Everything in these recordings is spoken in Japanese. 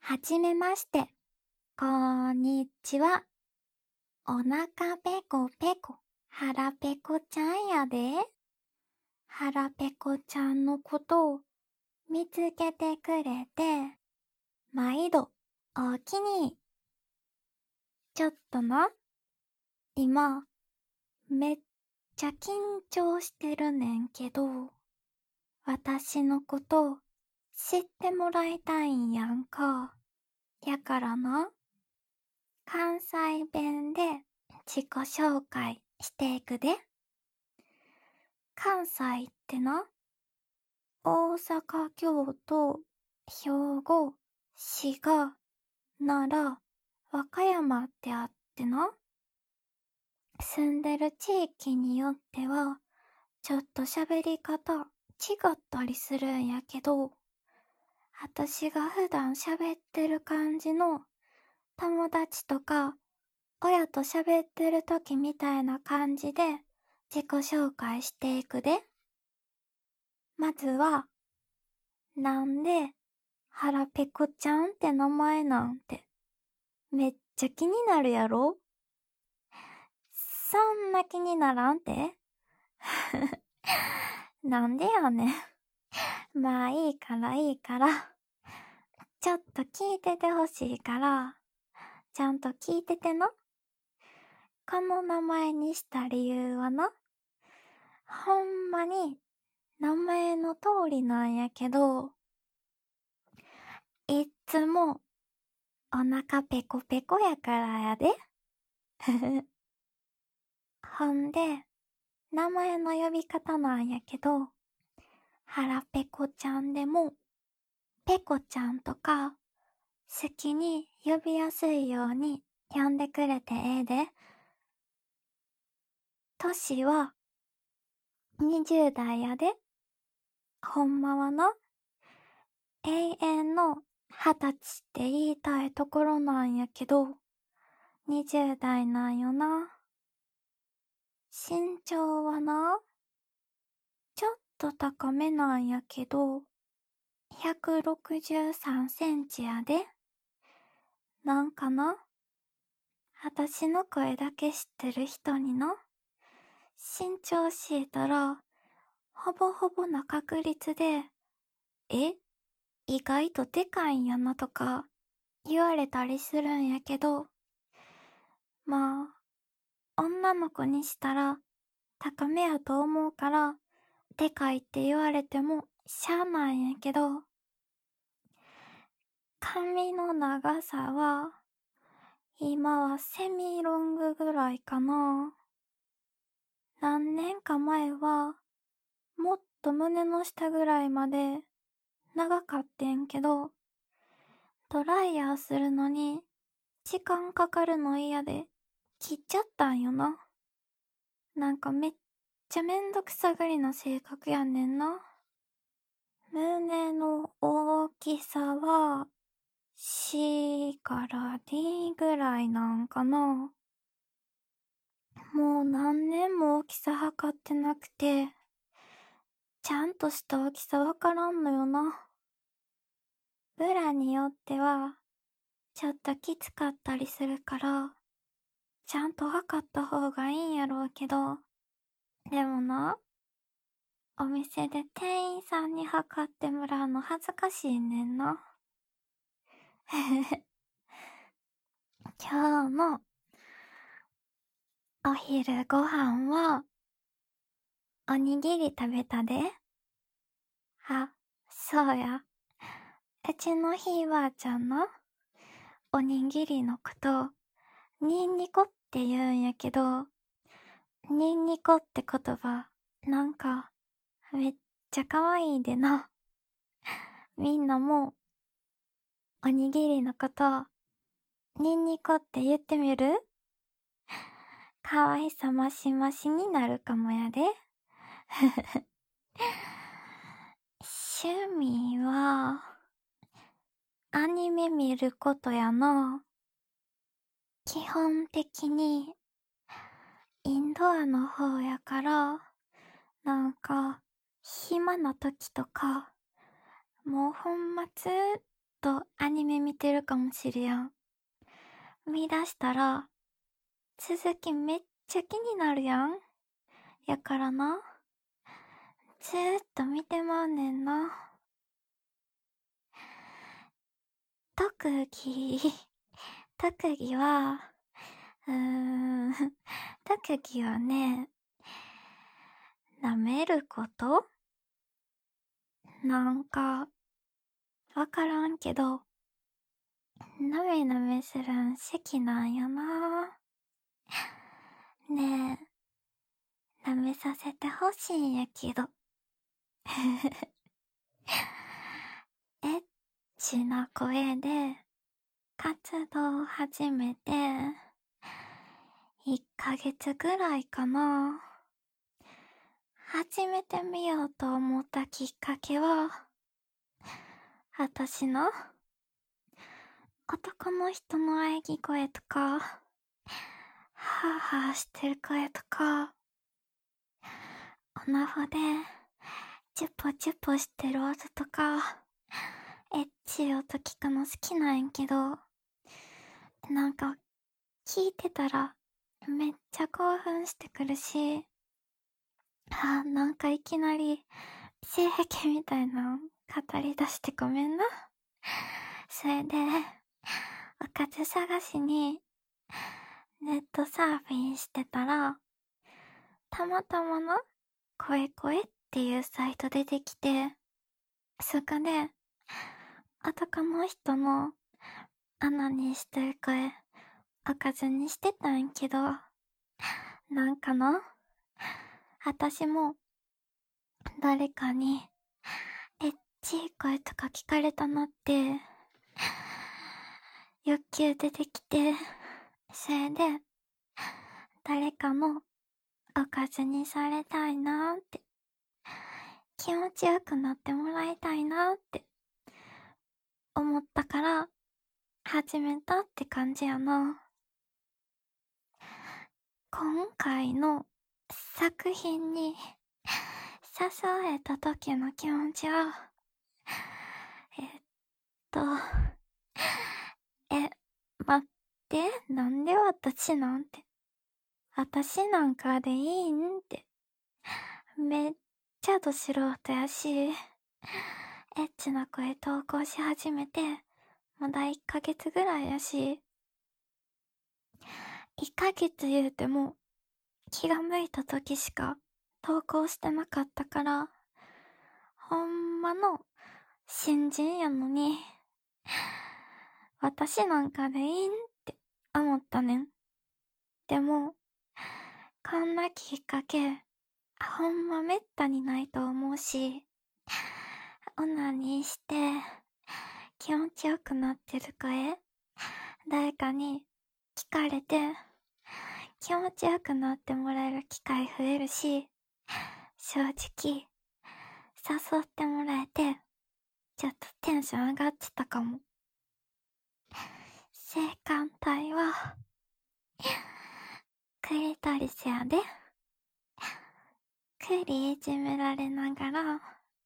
はじめまして。こんにちは。お腹ペコペコ、腹ペコちゃんやで。腹ペコちゃんのことを見つけてくれて、毎度おおきに。ちょっとな、今、めっちゃ緊張してるねんけど、私のこと知ってもらいたいんやんか。やからな、関西弁で自己紹介していくで。関西ってな、大阪、京都、兵庫、滋賀、奈良、和歌山ってあってな、住んでる地域によっては、ちょっと喋り方違ったりするんやけど、私が普段喋ってる感じの友達とか親と喋ってる時みたいな感じで自己紹介していくで。まずは、なんで腹ペコちゃんって名前なんてめっちゃ気になるやろ？そんな気にならんて？なんでやねん。まあいいからいいから。ちょっと聞いててほしいから、ちゃんと聞いててな。この名前にした理由はな、ほんまに名前の通りなんやけど、いっつもお腹ペコペコやからやで。ほんで、名前の呼び方なんやけど、腹ペコちゃんでも、ペコちゃんとか、好きに呼びやすいように呼んでくれてええで。歳は20代やで。ほんまはな、永遠の20歳って言いたいところなんやけど、20代なんよな。身長はな、ちょっと高めなんやけど、163センチやで。なんかな、私の声だけ知ってる人にな、身長教えたら、ほぼほぼな確率で、え、意外とでかいんやなとか言われたりするんやけど、まあ、女の子にしたら高めやと思うから、でかいって言われてもしゃあないんやけど、髪の長さは、今はセミロングぐらいかな。何年か前は、もっと胸の下ぐらいまで長かってんけど、ドライヤーするのに時間かかるの嫌で切っちゃったんよな。なんかめっちゃめんどくさがりな性格やねんな。胸の大きさは C から D ぐらいなんかな。もう何年も大きさ測ってなくて、ちゃんとした大きさわからんのよな。ブラによっては、ちょっときつかったりするから、ちゃんと測った方がいいんやろうけど、でもな、お店で店員さんに測ってもらうの恥ずかしいねんな。今日のお昼ご飯は、おにぎり食べたで。あ、そうや。うちのひいばあちゃんのおにぎりのこと、ニンニコって言うんやけど、ニンニコって言葉、なんか、めっちゃ可愛いでな。みんなも、おにぎりのこと、ニンニコって言ってみる？可愛さマシマシになるかもやで。趣味は、アニメ見ることやな。基本的に、インドアの方やから、なんか、暇な時とか、もうほんまずっとアニメ見てるかもしれやん。見出したら、続きめっちゃ気になるやん。やからな、ずーっと見てまうねんな。特技、特技は、うーん、特技はね、舐めることなんか、わからんけど、なめなめするん好きなんやな。ねえ、舐めさせてほしいんやけど。エッチな声で活動を始めて、1ヶ月ぐらいかな。始めてみようと思ったきっかけは、私の男の人の喘ぎ声とか、ハーハーしてる声とか、おなほでチュポチュポしてる音とか、エッチい音聞くの好きなんやけど、なんか聞いてたらめっちゃ興奮してくるし、なんかいきなり性癖みたいなの語り出してごめんな。それで、おかず探しにネットサーフィンしてたら、たまたまの声声っていうサイト出てきて、そこで男の人のアナにしてる声、おかずにしてたんやけど、なんかな、私も誰かにエッチい声とか聞かれたなって欲求出てきて、それで誰かのおかずにされたいなーって、気持ちよくなってもらいたいなーって思ったから始めたって感じやな。今回の作品に誘われた時の気持ちは、えっと、待って、なんで私なんて。私なんかでいいんって。めっちゃど素人やし、エッチな声投稿し始めて、まだ1ヶ月ぐらいやし、1ヶ月言うても、気が向いた時しか投稿してなかったから、ほんまの新人やのに、私なんかでいいんって思ったねん。でも、こんなきっかけ、ほんまめったにないと思うし、オナニーして気持ちよくなってる声、誰かに聞かれて気持ちよくなってもらえる機会増えるし、正直誘ってもらえてちょっとテンション上がってたかも。性感帯はクリトリスやで。クリいじめられながら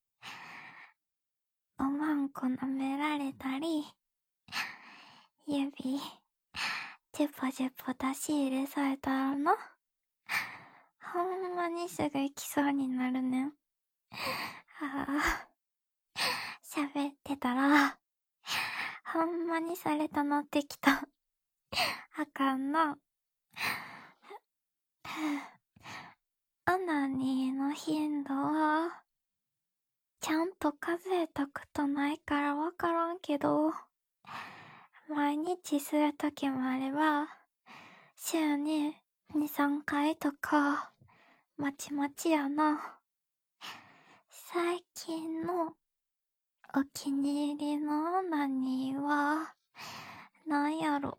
おまんこ舐められたり、指ジュポジュポ出し入れされたらな、ほんまにすぐ行きそうになるねん。喋ってたらほんまにされたなってきた。あかんな。オナニーの頻度はちゃんと数えたことないからわからんけど、毎日するときもあれば、週に2、3回とか、まちまちやな。最近のお気に入りのオナニーは、なんやろ。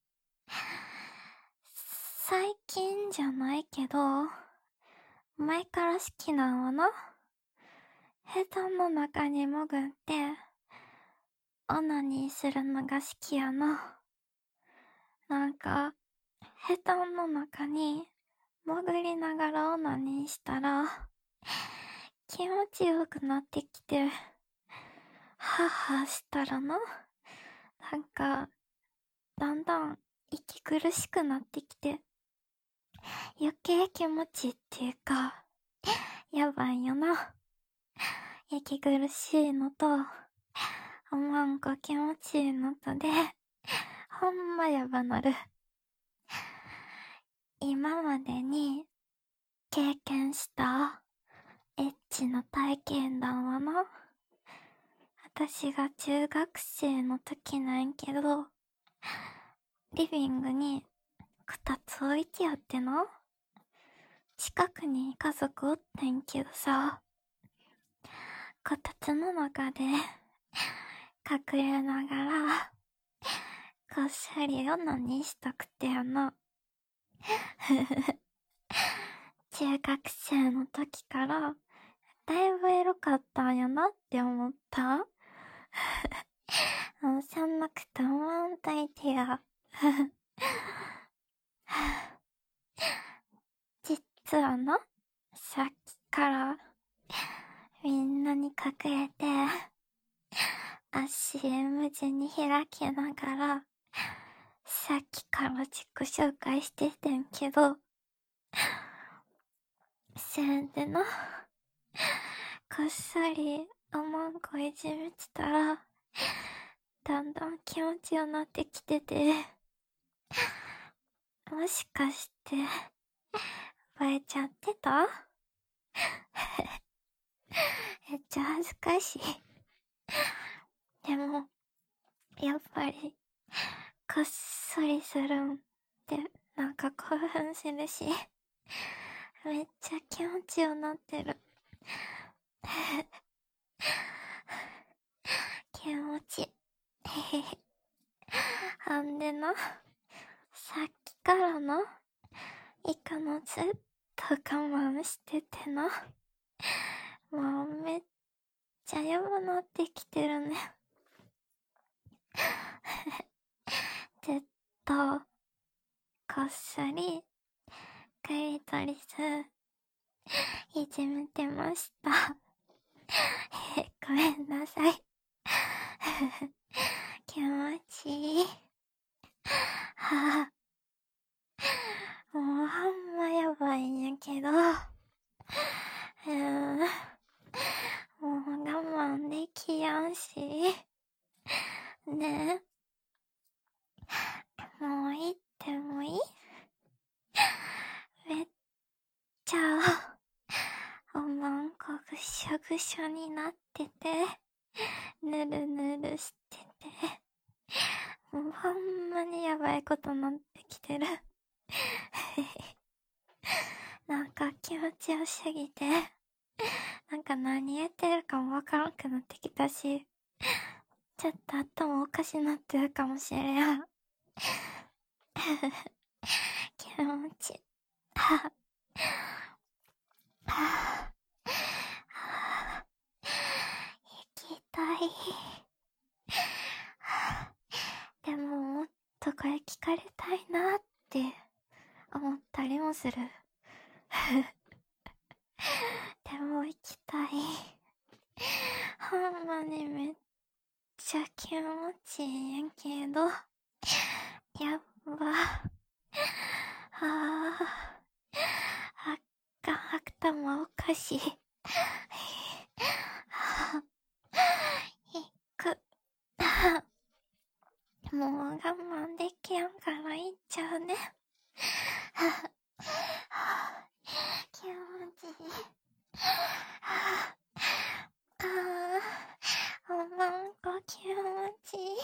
最近じゃないけど、前から好きなんはな、布団の中に潜って、オナニーするのが好きやな。なんか、布団の中に潜りながらオナニーしたら、気持ちよくなってきて、 はぁはぁしたらな、なんか、だんだん息苦しくなってきて、余計気持ちいいっていうか、やばいよな。息苦しいのと、おまんこ気持ちいいのとで、ほんまやばなる。今までに経験したエッチな体験談はな、私が中学生の時なんやけど、リビングにこたつ置いてあってな、近くに家族おってんけどさ、こたつの中で隠れながら、こっそりオナニーしたくてやな。中学生の時から、だいぶエロかったんやなって思った。もうそんなこと思わんといてや。実はな、さっきからみんなに隠れて、足無事に開きながら、さっきから自己紹介しててんけど、せんでな、こっそりおまんこいじめてたら、だんだん気持ちよなってきてて、もしかして、バレちゃってた？めっちゃ恥ずかしい。でも、やっぱり、こっそりするんってなんか興奮するし、めっちゃ気持ちよなってる。気持ち。ほんでな、さっきからな、行くのずっと我慢しててな。もうめっちゃやばなってきてるね。ずっと、こっそり、クリトリス、いじめてました。ごめんなさい。気持ちいい。はぁ、もうほんまやばいんやけど、もう我慢できやんし。ねえ、もう行ってもいい？めっちゃ、おまんこぐしょぐしょになってて、ぬるぬるしてて、もうほんまにやばいことなってきてる。なんか気持ちよすぎて、なんか何言ってるかもわからんくなってきたし、ちょっと頭おかしなってるかもしれん。気持ち。はぁ、行きたい。でももっとこれ聞かれたいなって思ったりもする。でも行きたい。ほんまにめっちゃ気持ちいいんやけど、やっば。あかん、頭おかしい。行く。もう我慢できやんから行っちゃうね。気持ちいい。おまんこ気持ちいい。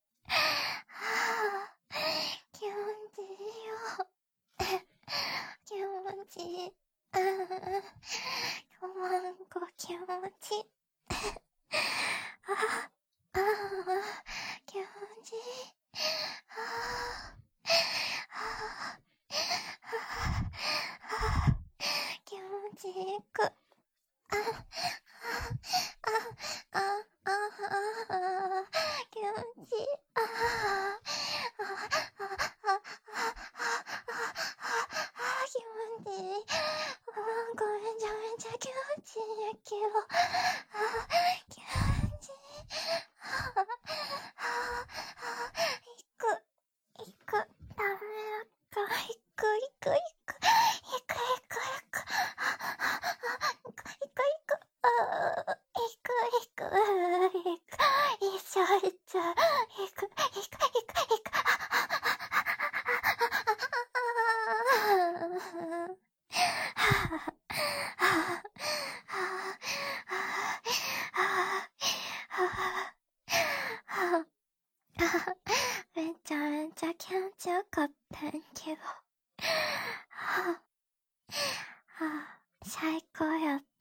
気持ちいいよ。気持ちいい。おまんこ気持ちいい。気持ちいい。気持ちいく。気持ちいい。気持ちいい。ごめん、めちゃめちゃ気持ちいいんやけど。気持ちいい。 っちゃ、いく。めちゃめちゃ気持ちよかったんけど。最高やった。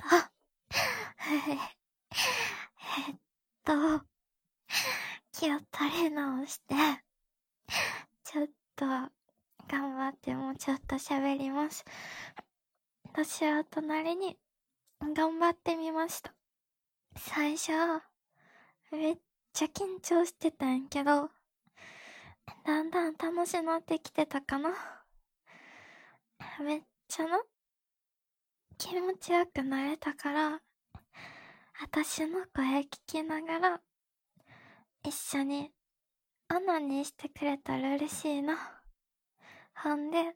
えっと、気を取り直して、ちょっと、頑張ってもうちょっと喋ります。私は隣に、頑張ってみました。最初、めっちゃ緊張してたんやけど、だんだん楽しなってきてたかな。めっちゃな、気持ちよくなれたから、私の声聞きながら、一緒にオナニーしてくれたら嬉しいな。ほんで、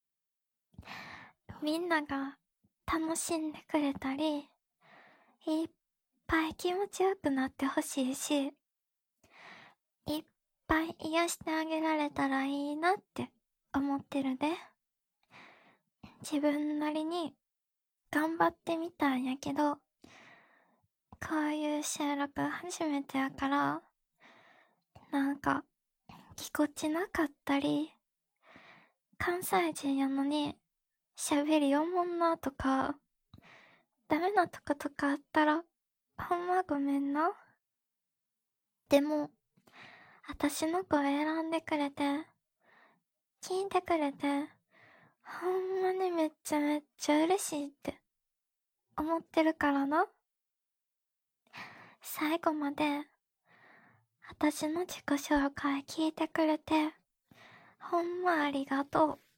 みんなが楽しんでくれたり、いっぱい気持ちよくなってほしいし、いっぱい癒してあげられたらいいなって思ってるで。自分なりに頑張ってみたんやけど、こういう収録初めてやから、なんか、ぎこちなかったり、関西人やのに、喋りおもんなとか、ダメなとことかあったら、ほんまごめんな。でも、私の声選んでくれて、聞いてくれて、ほんまにめっちゃ嬉しいって思ってるからな。最後まで、私の自己紹介聞いてくれて、ほんまありがとう。